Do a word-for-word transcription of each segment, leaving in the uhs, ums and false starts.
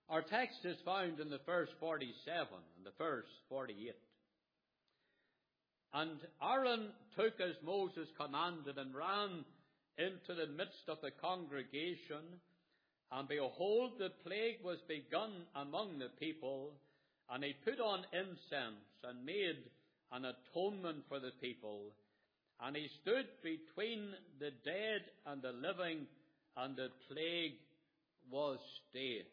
Our text is found in the verse forty-seven and the verse forty-eight. And Aaron took as Moses commanded and ran into the midst of the congregation. And behold, the plague was begun among the people. And he put on incense and made an atonement for the people. And he stood between the dead and the living, and the plague was stayed.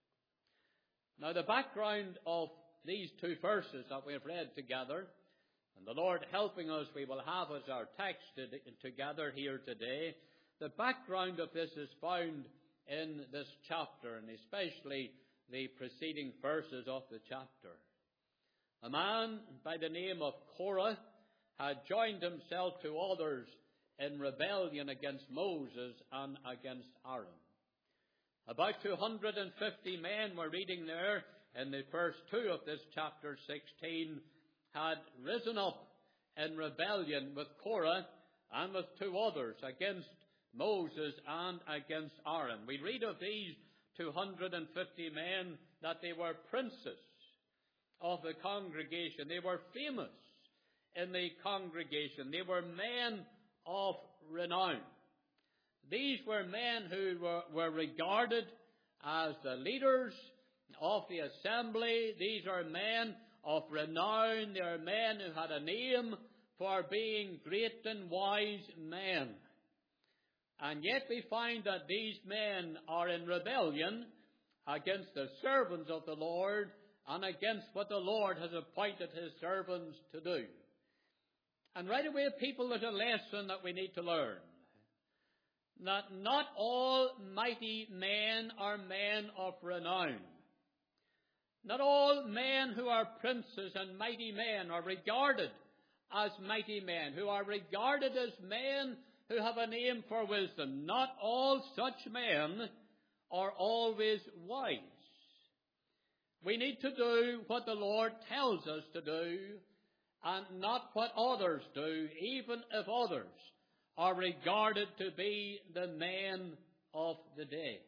Now the background of these two verses that we have read together, and the Lord helping us, we will have as our text together here today. The background of this is found in this chapter, and especially the preceding verses of the chapter. A man by the name of Korah had joined himself to others in rebellion against Moses and against Aaron. About two hundred fifty men, we're reading there in the first two of this chapter sixteen, had risen up in rebellion with Korah and with two others against Moses and against Aaron. We read of these two hundred fifty men that they were princes of the congregation. They were famous in the congregation. They were men of renown. These were men who were, were regarded as the leaders of the assembly. These are men of renown. They are men who had a name for being great and wise men. And yet we find that these men are in rebellion against the servants of the Lord and against what the Lord has appointed his servants to do. And right away, people, there's a lesson that we need to learn. That not all mighty men are men of renown. Not all men who are princes and mighty men are regarded as mighty men, who are regarded as men who have a name for wisdom. Not all such men are always wise. We need to do what the Lord tells us to do and not what others do, even if others are regarded to be the men of the day.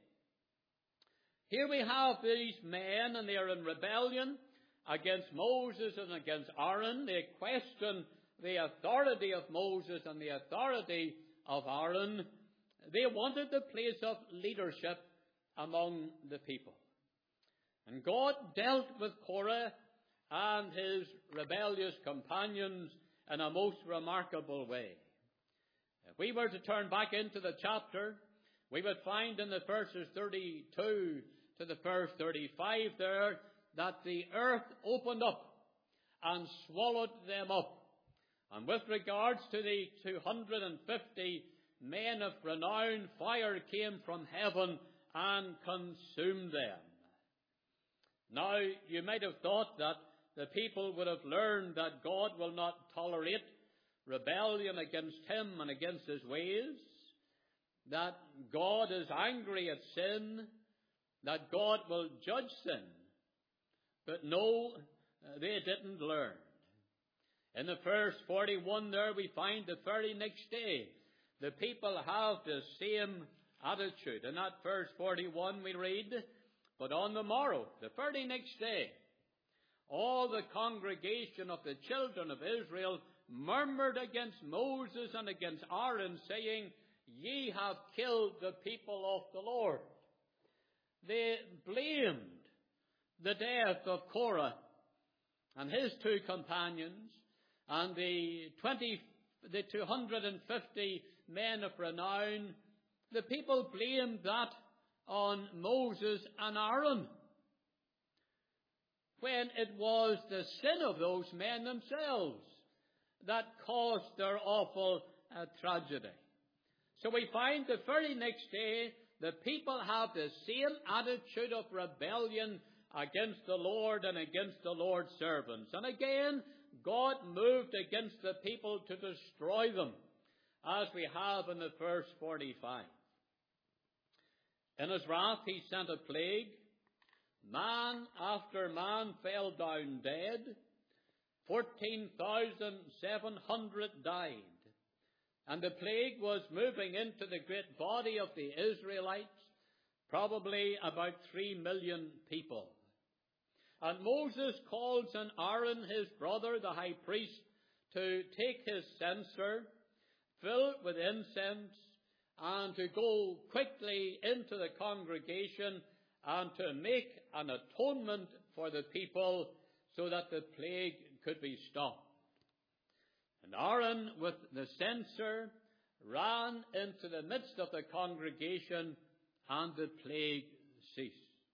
Here we have these men, and they are in rebellion against Moses and against Aaron. They question the authority of Moses and the authority of Aaron. They wanted the place of leadership among the people. And God dealt with Korah and his rebellious companions in a most remarkable way. If we were to turn back into the chapter, we would find in the verses thirty-two to the verse thirty-five there that the earth opened up and swallowed them up. And with regards to the two hundred fifty men of renown, fire came from heaven and consumed them. Now, you might have thought that the people would have learned that God will not tolerate rebellion against him and against his ways, that God is angry at sin, that God will judge sin. But no, they didn't learn. In the verse forty-one there, we find the very next day, the people have the same attitude. In that verse forty-one we read, but on the morrow, the very next day, all the congregation of the children of Israel murmured against Moses and against Aaron, saying, ye have killed the people of the Lord. They blamed the death of Korah and his two companions and the twenty, the two hundred fifty men of renown. The people blamed that on Moses and Aaron, when it was the sin of those men themselves that caused their awful uh, tragedy. So we find the very next day, the people have the same attitude of rebellion against the Lord and against the Lord's servants. And again, God moved against the people to destroy them, as we have in the verse forty-five. In his wrath he sent a plague. Man after man fell down dead. Fourteen thousand seven hundred died. And the plague was moving into the great body of the Israelites. probably about three million people. And Moses calls on Aaron, his brother, the high priest, to take his censer, fill it with incense, and to go quickly into the congregation and to make an atonement for the people so that the plague could be stopped. And Aaron, with the censer, ran into the midst of the congregation, and the plague ceased.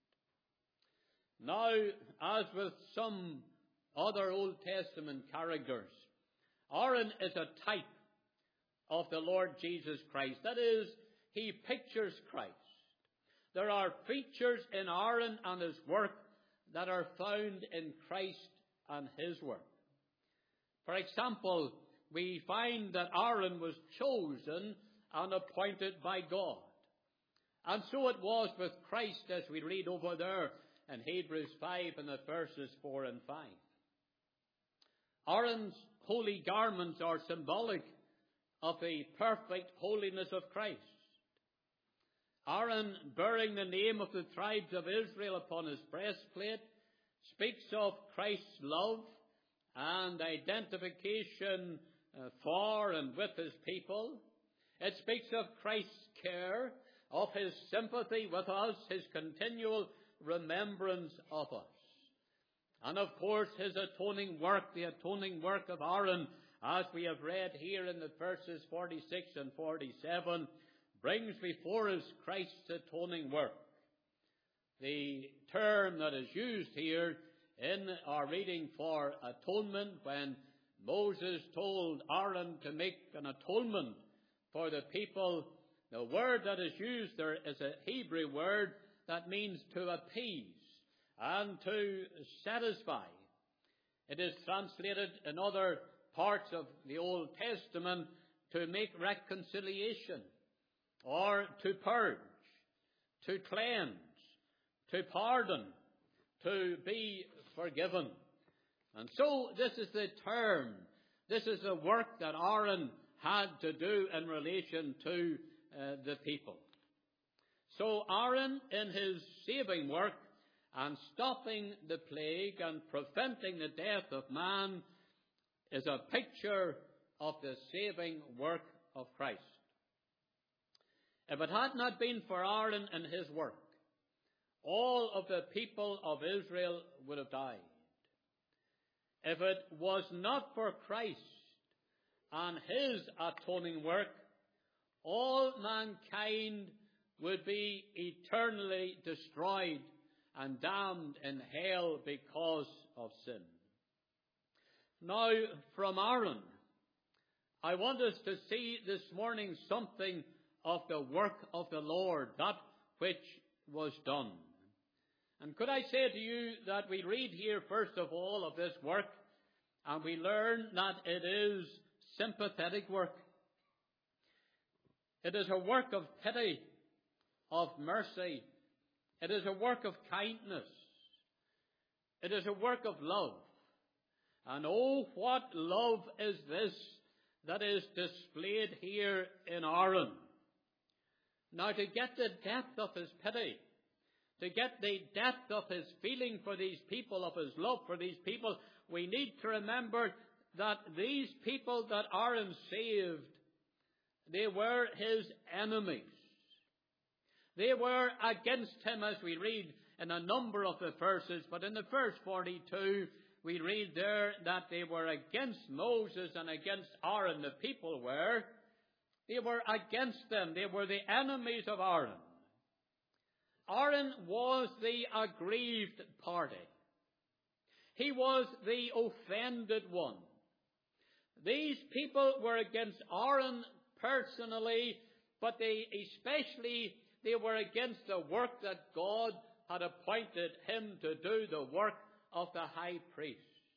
Now, as with some other Old Testament characters, Aaron is a type of the Lord Jesus Christ. That is, he pictures Christ. There are features in Aaron and his work that are found in Christ and his work. For example, we find that Aaron was chosen and appointed by God. And so it was with Christ, as we read over there in Hebrews five in the verses four and five. Aaron's holy garments are symbolic of the perfect holiness of Christ. Aaron, bearing the name of the tribes of Israel upon his breastplate, speaks of Christ's love and identification uh, for and with his people. It speaks of Christ's care, of his sympathy with us, his continual remembrance of us. And of course, his atoning work, the atoning work of Aaron, as we have read here in the verses forty-six and forty-seven, brings before us Christ's atoning work. The term that is used here in our reading for atonement, when Moses told Aaron to make an atonement for the people, the word that is used there is a Hebrew word that means to appease and to satisfy. It is translated in other parts of the Old Testament to make reconciliation, or to purge, to cleanse, to pardon, to be forgiven. And so this is the term, this is the work that Aaron had to do in relation to uh, the people. So Aaron, in his saving work and stopping the plague and preventing the death of man, is a picture of the saving work of Christ. If it had not been for Aaron and his work, all of the people of Israel would have died. If it was not for Christ and his atoning work, all mankind would be eternally destroyed and damned in hell because of sin. Now, from Aaron, I want us to see this morning something of the work of the Lord, that which was done. And could I say to you that we read here, first of all, of this work, and we learn that it is sympathetic work. It is a work of pity, of mercy. It is a work of kindness. It is a work of love. And oh, what love is this that is displayed here in Aaron. Now, to get the depth of his pity, to get the depth of his feeling for these people, of his love for these people, we need to remember that these people that Aaron saved, they were his enemies. They were against him, as we read in a number of the verses. But in the verse forty-two, we read there that they were against Moses and against Aaron. The people were. They were against them. They were the enemies of Aaron. Aaron was the aggrieved party. He was the offended one. These people were against Aaron personally, but they especially they were against the work that God had appointed him to do, the work of the high priest.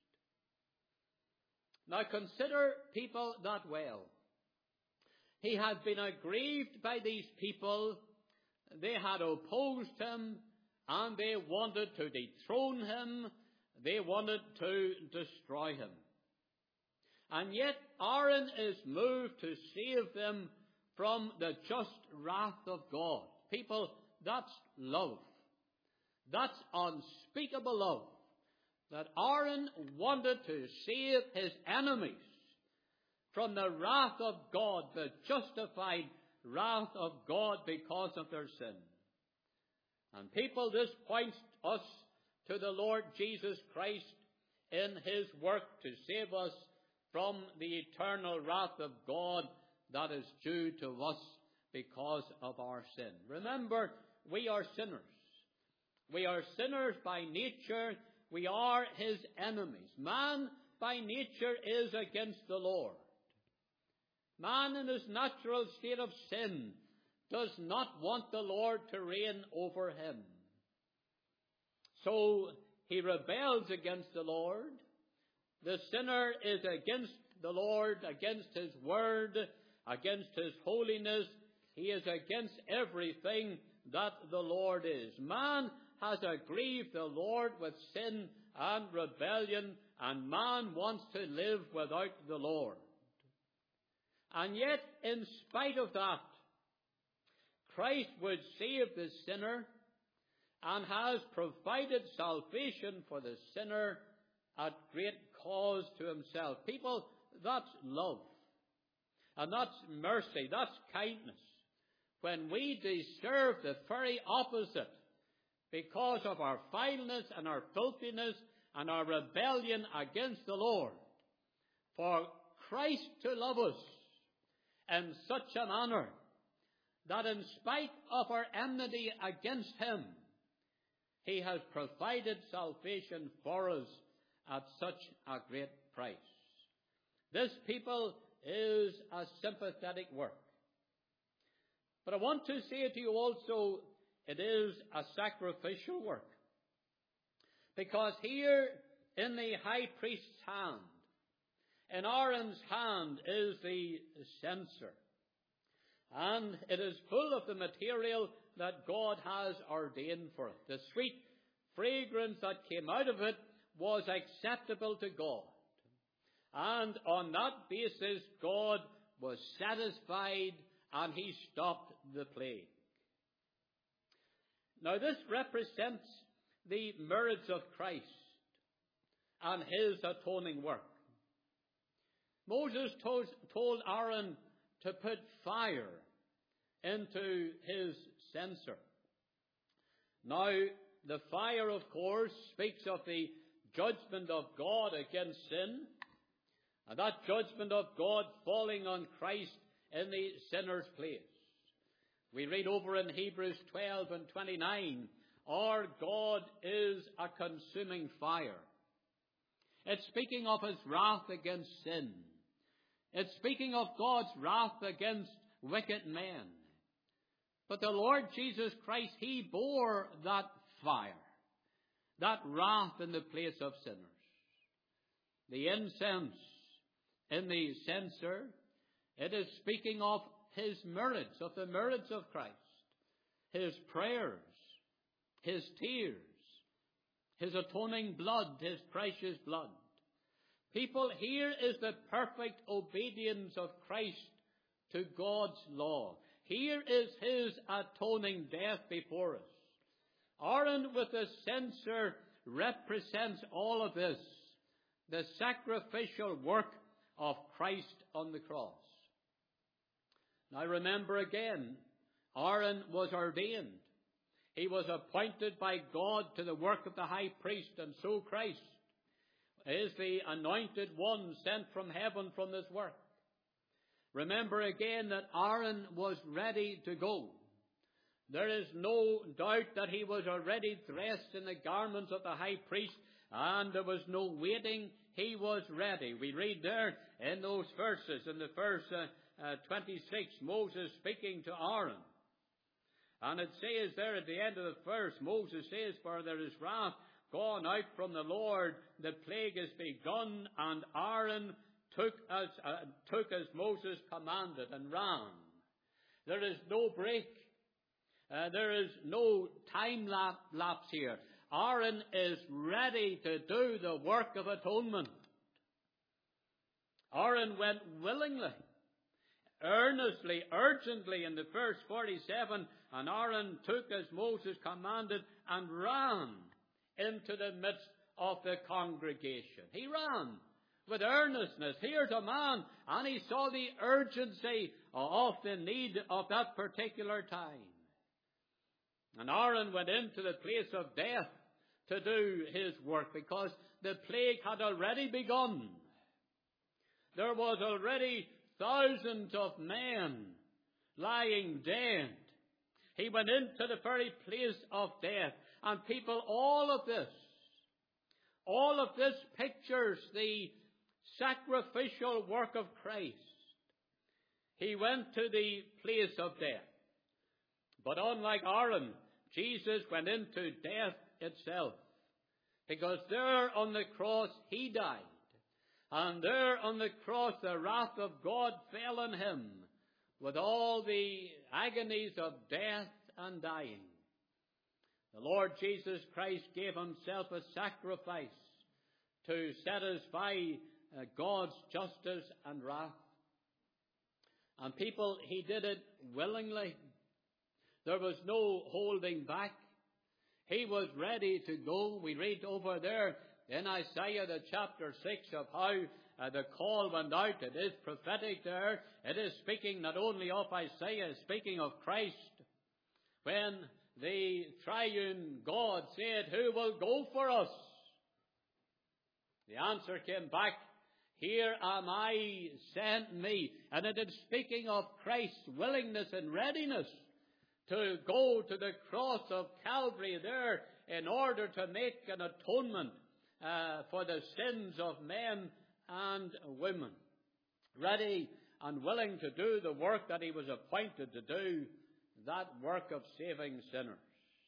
Now consider people that well. He had been aggrieved by these people. They had opposed him, and they wanted to dethrone him. They wanted to destroy him. And yet Aaron is moved to save them from the just wrath of God. People That's love. That's unspeakable love. That Aaron wanted to save his enemies from the wrath of God, the justified wrath of God because of their sin. And people, this points us to the Lord Jesus Christ in his work to save us from the eternal wrath of God that is due to us because of our sin. Remember, we are sinners. We are sinners by nature. We are his enemies. Man by nature is against the Lord. Man in his natural state of sin does not want the Lord to reign over him. So he rebels against the Lord. The sinner is against the Lord, against his word, against his holiness. He is against everything that the Lord is. Man has aggrieved the Lord with sin and rebellion, and man wants to live without the Lord. And yet, in spite of that, Christ would save the sinner and has provided salvation for the sinner at great cause to himself. People, that's love. And that's mercy. That's kindness. When we deserve the very opposite because of our vileness and our filthiness and our rebellion against the Lord, for Christ to love us in such a manner that in spite of our enmity against him, he has provided salvation for us at such a great price. This, people, is a sympathetic work. But I want to say to you also, it is a sacrificial work. Because here in the high priest's hand, in Aaron's hand, is the censer. And it is full of the material that God has ordained for it. The sweet fragrance that came out of it was acceptable to God. And on that basis, God was satisfied and he stopped the plague. Now this represents the merits of Christ and his atoning work. Moses told, told Aaron to put fire into his censer. Now, the fire, of course, speaks of the judgment of God against sin, and that judgment of God falling on Christ in the sinner's place. We read over in Hebrews twelve and twenty-nine, our God is a consuming fire. It's speaking of his wrath against sin. It's speaking of God's wrath against wicked men. But the Lord Jesus Christ, he bore that fire, that wrath in the place of sinners. The incense in the censer, it is speaking of his merits, of the merits of Christ, his prayers, his tears, his atoning blood, his precious blood. People, here is the perfect obedience of Christ to God's law. Here is his atoning death before us. Aaron with the censer represents all of this, the sacrificial work of Christ on the cross. Now remember again, Aaron was ordained. He was appointed by God to the work of the high priest, and so Christ is the anointed one sent from heaven from this work. Remember again that Aaron was ready to go. There is no doubt that he was already dressed in the garments of the high priest, and there was no waiting. He was ready. We read there in those verses, in the verse uh, uh, twenty-six, Moses speaking to Aaron. And it says there at the end of the verse, Moses says, for there is wrath gone out from the Lord, the plague is begun, and Aaron took as, uh, took as Moses commanded and ran. There is no break. Uh, there is no time lap, lapse here. Aaron is ready to do the work of atonement. Aaron went willingly, earnestly, urgently in the verse forty-seven, And Aaron took as Moses commanded and ran into the midst of the congregation. He ran with earnestness. Here's a man, and he saw the urgency of the need of that particular time. And Aaron went into the place of death to do his work, because the plague had already begun. There was already thousands of men lying dead. He went into the very place of death. And people, all of this, all of this pictures the sacrificial work of Christ. He went to the place of death. But unlike Aaron, Jesus went into death itself. Because there on the cross he died. And there on the cross the wrath of God fell on him, with all the agonies of death and dying. The Lord Jesus Christ gave himself a sacrifice to satisfy uh, God's justice and wrath. And people, he did it willingly. There was no holding back. He was ready to go. We read over there in Isaiah the chapter six of how uh, the call went out. It is prophetic there. It is speaking not only of Isaiah, speaking of Christ. When the triune God said, "Who will go for us?" The answer came back, "Here am I, send me." And it is speaking of Christ's willingness and readiness to go to the cross of Calvary there in order to make an atonement uh, for the sins of men and women. Ready and willing to do the work that he was appointed to do, that work of saving sinners.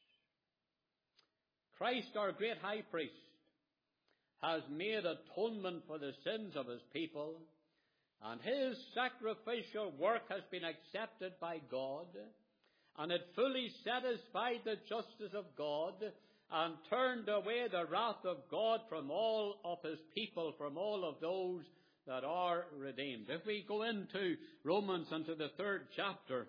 Christ, our great high priest, has made atonement for the sins of his people, and his sacrificial work has been accepted by God, and it fully satisfied the justice of God and turned away the wrath of God from all of his people, from all of those that are redeemed. If we go into Romans, into the third chapter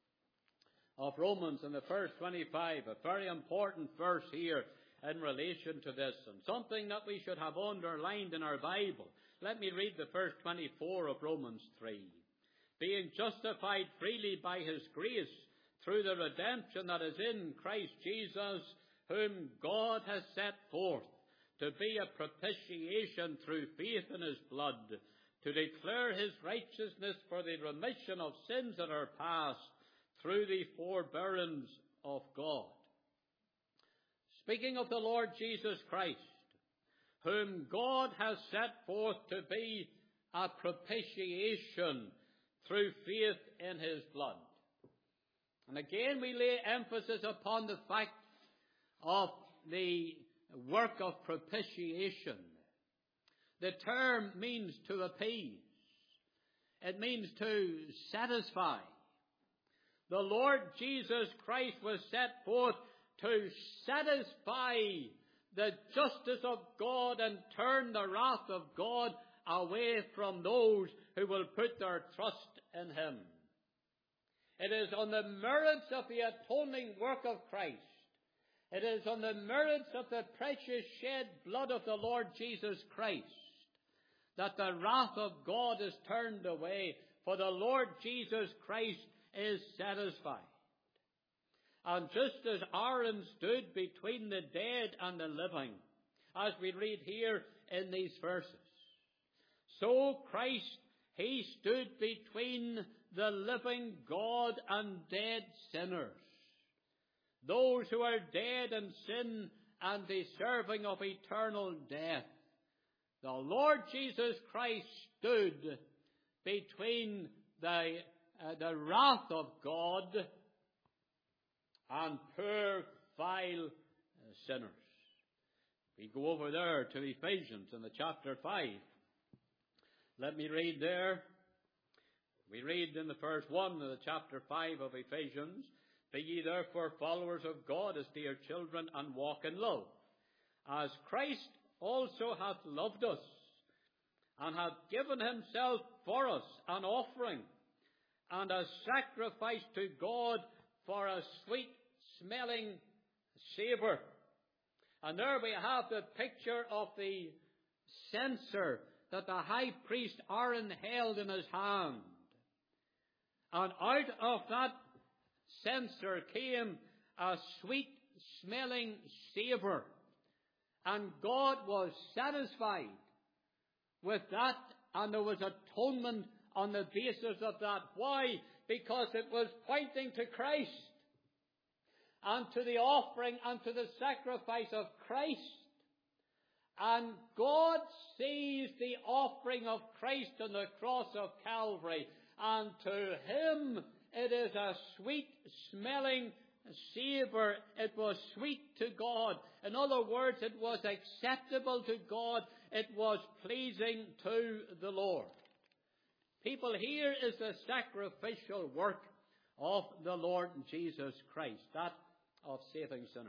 of Romans, in the verse twenty-five, a very important verse here in relation to this, and something that we should have underlined in our Bible. Let me read the verse twenty-four of Romans three. Being justified freely by his grace through the redemption that is in Christ Jesus, whom God has set forth to be a propitiation through faith in his blood, to declare his righteousness for the remission of sins that are past, through the forbearance of God. Speaking of the Lord Jesus Christ, whom God has set forth to be a propitiation through faith in his blood. And again we lay emphasis upon the fact of the work of propitiation. The term means to appease. It means to satisfy. The Lord Jesus Christ was set forth to satisfy the justice of God and turn the wrath of God away from those who will put their trust in him. It is on the merits of the atoning work of Christ. It is on the merits of the precious shed blood of the Lord Jesus Christ that the wrath of God is turned away, for the Lord Jesus Christ is satisfied. And just as Aaron stood between the dead and the living, as we read here in these verses, so Christ, he stood between the living God and dead sinners, those who are dead in sin and deserving of eternal death. The Lord Jesus Christ stood between the, uh, the wrath of God and poor, vile uh, sinners. We go over there to Ephesians in the chapter five. Let me read there. We read in the verse one of the chapter five of Ephesians, "Be ye therefore followers of God as dear children, and walk in love, as Christ also hath loved us, and hath given himself for us an offering and a sacrifice to God for a sweet-smelling savour. And there we have the picture of the censer that the high priest Aaron held in his hand. And out of that censer came a sweet-smelling savour. And God was satisfied with that, and there was atonement on the basis of that. Why? Because it was pointing to Christ, and to the offering and to the sacrifice of Christ. And God sees the offering of Christ on the cross of Calvary, and to Him it is a sweet-smelling savour. It was sweet to God. In other words, it was acceptable to God. It was pleasing to the Lord. People, here is the sacrificial work of the Lord Jesus Christ, that of saving sinners.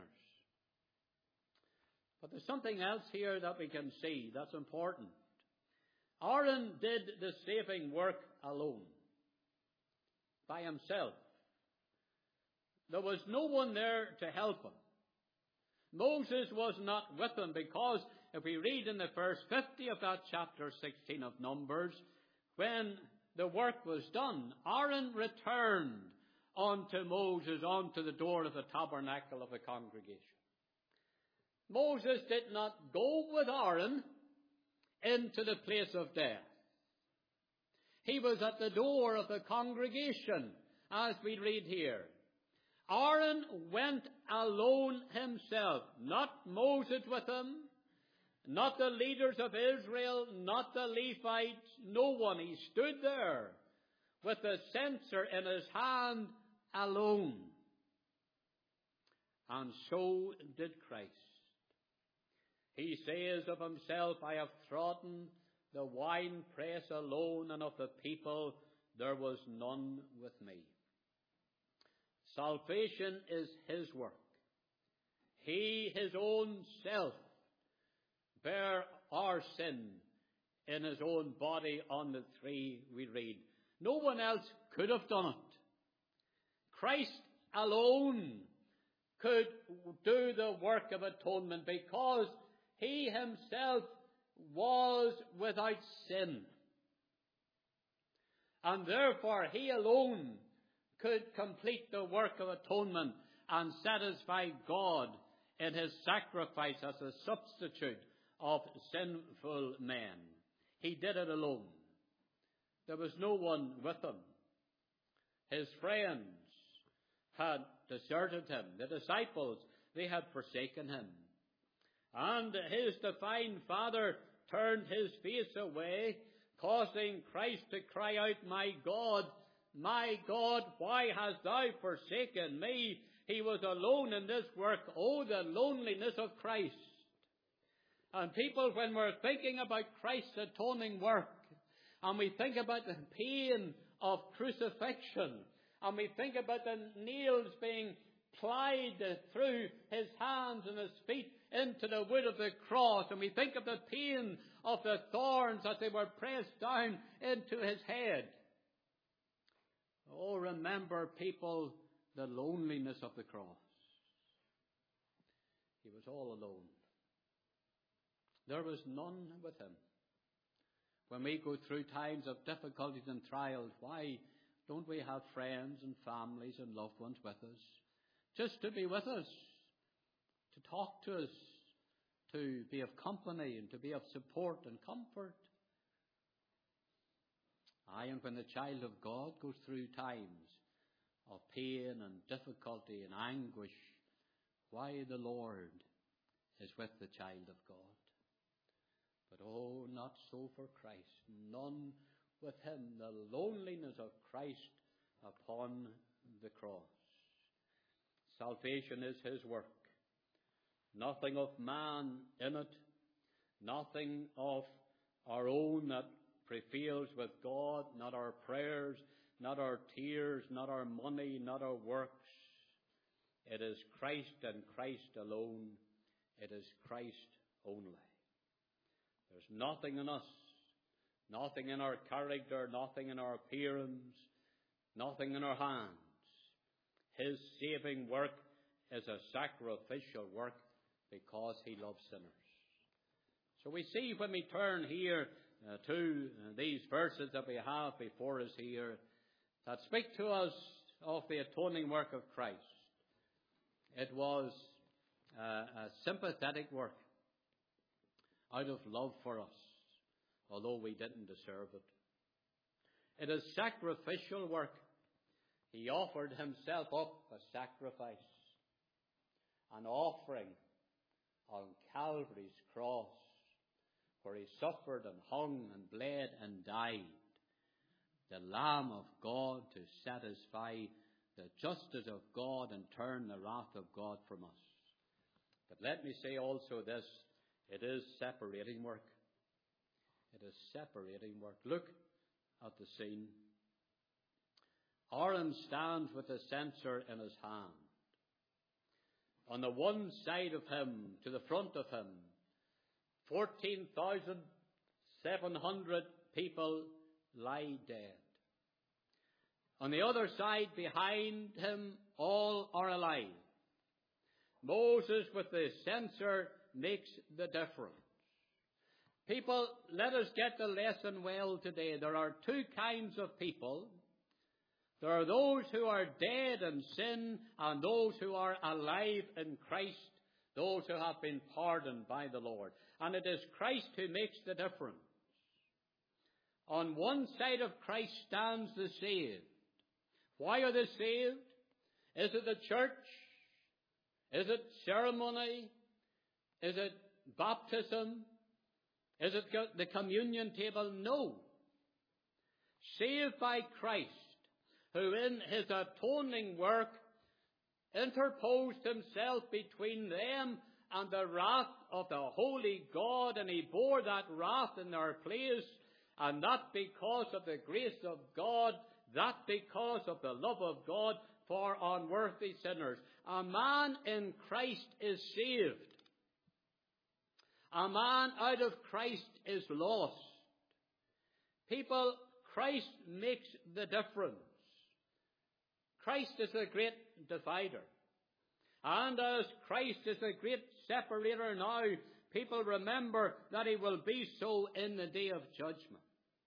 But there's something else here that we can see that's important. Aaron did the saving work alone, by himself. There was no one there to help him. Moses was not with him, because if we read in the verse fifty of that chapter sixteen of Numbers, when the work was done, Aaron returned unto Moses unto the door of the tabernacle of the congregation. Moses did not go with Aaron into the place of death. He was at the door of the congregation, as we read here. Aaron went alone himself, not Moses with him, not the leaders of Israel, not the Levites, no one. He stood there with the censer in his hand alone. And so did Christ. He says of himself, I have trodden the winepress alone, and of the people there was none with me. Salvation is His work. He, His own self, bare our sin in His own body on the tree, we read. No one else could have done it. Christ alone could do the work of atonement, because He Himself was without sin. And therefore He alone could complete the work of atonement and satisfy God in His sacrifice as a substitute of sinful men. He did it alone. There was no one with Him. His friends had deserted Him. The disciples, they had forsaken Him. And His divine Father turned His face away, causing Christ to cry out, My God, my God, why hast Thou forsaken me? He was alone in this work. Oh, the loneliness of Christ. And people, when we're thinking about Christ's atoning work, and we think about the pain of crucifixion, and we think about the nails being plied through His hands and His feet into the wood of the cross, and we think of the pain of the thorns as they were pressed down into His head. Oh, remember, people, the loneliness of the cross. He was all alone. There was none with Him. When we go through times of difficulties and trials, why don't we have friends and families and loved ones with us? Just to be with us, to talk to us, to be of company and to be of support and comfort. Aye, and when the child of God goes through times of pain and difficulty and anguish, why the Lord is with the child of God. But oh, not so for Christ. None with Him. The loneliness of Christ upon the cross. Salvation is His work. Nothing of man in it. Nothing of our own that prevails with God. Not our prayers, not our tears, not our money, not our works. It is Christ and Christ alone. It is Christ only. There's nothing in us, nothing in our character, nothing in our appearance, nothing in our hands. his saving work is a sacrificial work because he loves sinners. So we see when we turn here uh, to uh, these verses that we have before us here that speak to us of the atoning work of Christ. It was uh, a sympathetic work out of love for us, although we didn't deserve it. It is sacrificial work. He offered himself up a sacrifice, an offering on Calvary's cross, where he suffered and hung and bled and died, the Lamb of God to satisfy the justice of God and turn the wrath of God from us. But let me say also this, it is separating work. It is separating work. Look at the scene. Aaron stands with the censer in his hand. On the one side of him, to the front of him, fourteen thousand seven hundred people lie dead. On the other side, behind him, all are alive. Moses with the censer makes the difference. People, let us get the lesson well today. There are two kinds of people. There are those who are dead in sin and those who are alive in Christ, those who have been pardoned by the Lord. And it is Christ who makes the difference. On one side of Christ stands the saved. Why are they saved? Is it the church? Is it ceremony? Is it baptism? Is it the communion table? No. Saved by Christ, who in his atoning work interposed himself between them and the wrath of the holy God, and he bore that wrath in their place, and not because of the grace of God, that because of the love of God for unworthy sinners. A man in Christ is saved. A man out of Christ is lost. People, Christ makes the difference. Christ is a great divider. And as Christ is a great separator now, people remember that he will be so in the day of judgment.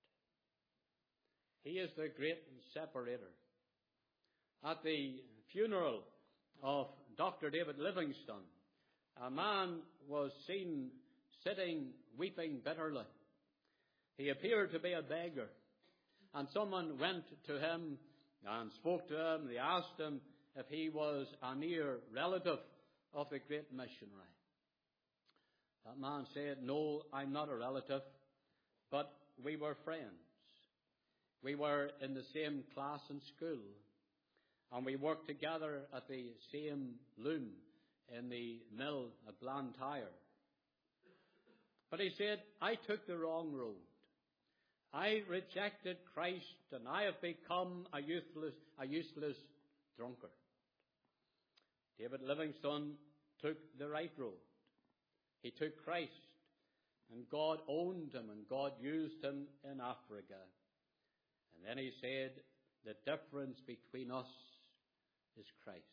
He is the great separator. At the funeral of Doctor David Livingstone, a man was seen sitting weeping bitterly. He appeared to be a beggar. And someone went to him and spoke to him. They asked him if he was a near relative of the great missionary. That man said, "No, I'm not a relative, but we were friends. We were in the same class in school, and we worked together at the same loom in the mill at Blantyre. But he said, I took the wrong road. I rejected Christ, and I have become a useless, a useless drunkard." David Livingstone took the right road. He took Christ, and God owned him, and God used him in Africa. And then he said, the difference between us is Christ.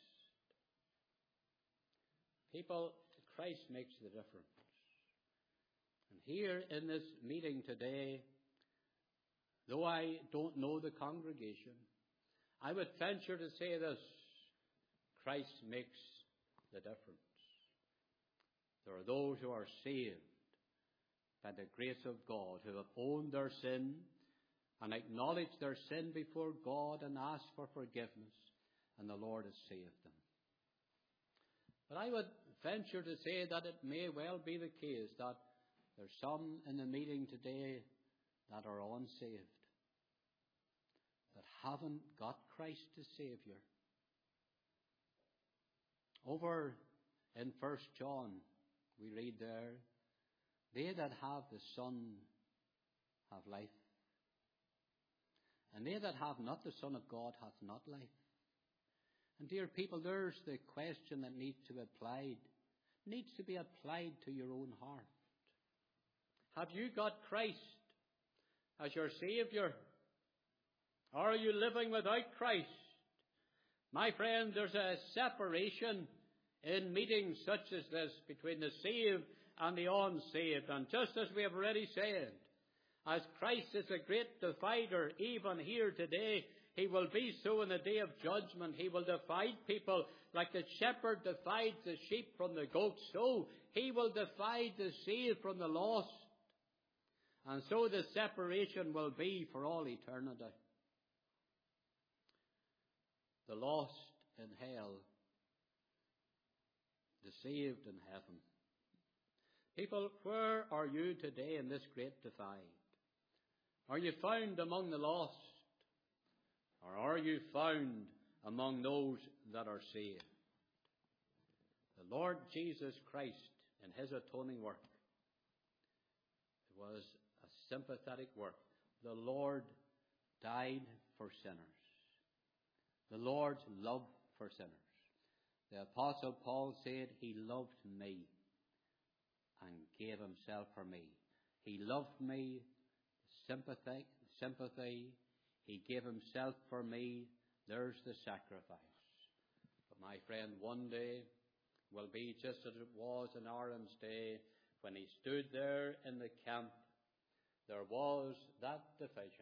People, Christ makes the difference. And here in this meeting today, though I don't know the congregation, I would venture to say this: Christ makes the difference. There are those who are saved by the grace of God, who have owned their sin and acknowledged their sin before God and asked for forgiveness, and the Lord has saved them. But I would venture to say that it may well be the case that there's some in the meeting today that are unsaved, that haven't got Christ as Saviour. Over in First John, we read there, they that have the Son have life, and they that have not the Son of God hath not life. And dear people, there's the question that needs to be applied, needs to be applied to your own heart. Have you got Christ as your Saviour? Or are you living without Christ? My friend, there's a separation in meetings such as this between the saved and the unsaved. And just as we have already said, as Christ is a great divider, even here today, He will be so in the day of judgment. He will divide people like the shepherd divides the sheep from the goats. So He will divide the saved from the lost. And so the separation will be for all eternity. The lost in hell, the saved in heaven. People, where are you today in this great divide? Are you found among the lost? Or are you found among those that are saved? The Lord Jesus Christ, in His atoning work, it was a sympathetic work. The Lord died for sinners. The Lord's love for sinners. The Apostle Paul said, He loved me and gave Himself for me. He loved me, sympathy, sympathy. He gave Himself for me. There's the sacrifice. But my friend, one day will be just as it was in Aaron's day when he stood there in the camp. There was that division.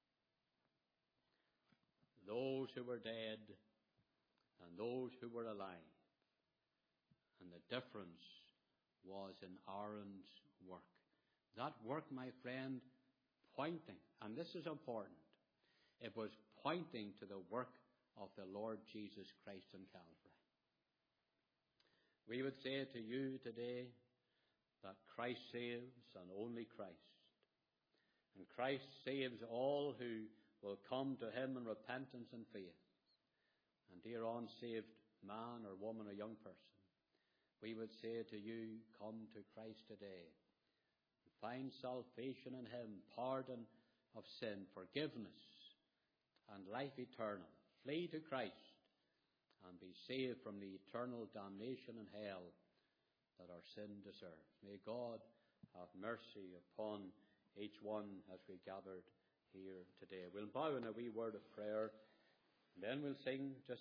Those who were dead and those who were alive. And the difference was in Aaron's work. That work, my friend, pointing, and this is important, it was pointing to the work of the Lord Jesus Christ on Calvary. We would say to you today that Christ saves and only Christ. And Christ saves all who will come to Him in repentance and faith. And dear unsaved man or woman or young person, we would say to you, come to Christ today. Find salvation in Him, pardon of sin, forgiveness, and life eternal. Flee to Christ and be saved from the eternal damnation in hell that our sin deserves. May God have mercy upon each one as we gathered here today. We'll bow in a wee word of prayer, and then we'll sing just